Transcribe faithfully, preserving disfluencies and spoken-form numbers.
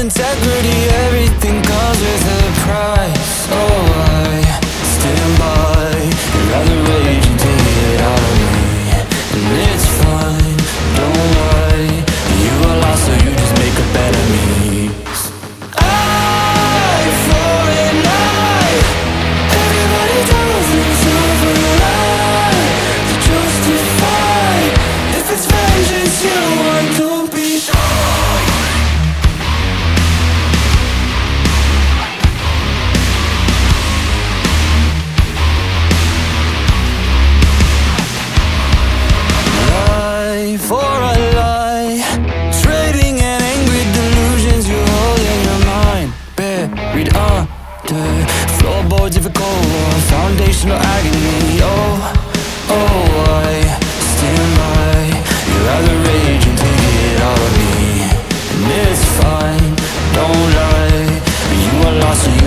integrity, everything comes with a price. Oh, I stand by. You'd rather rage and take it out of me, and it's fine, don't worry. You are lost, so you just make up enemies. Eye for an eye. Everybody tells themselves a lie to justify. If it's vengeance you want, don't be shy. For a lie, trading and angry delusions you hold in your mind, buried under floorboards of a cold war, foundational agony. Oh, oh, I stand by. You'd rather rage and take it out of me, and it's fine, don't lie. You are lost, so